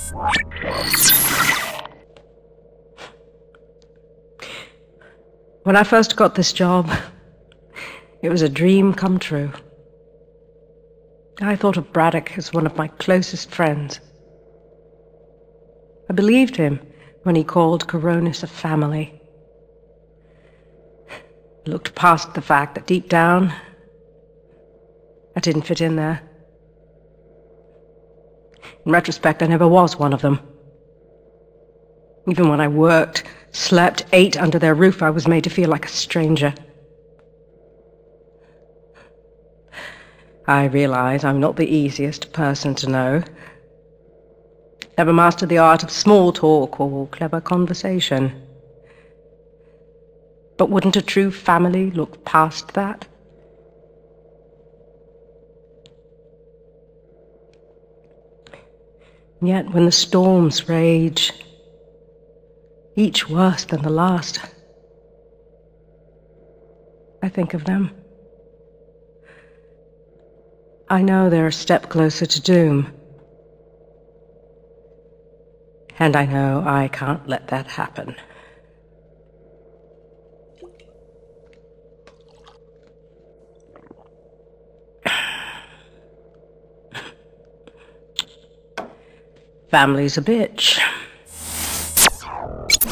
When I first got this job, it was a dream come true. I thought of Braddock as one of my closest friends. I believed him when he called Coronis a family. I looked past the fact that deep down, I didn't fit in there. In retrospect, I never was one of them. Even when I worked, slept, ate under their roof, I was made to feel like a stranger. I realize I'm not the easiest person to know. Never mastered the art of small talk or clever conversation. But wouldn't a true family look past that? And yet, when the storms rage, each worse than the last, I think of them. I know they're a step closer to doom. And I know I can't let that happen. Family's a bitch.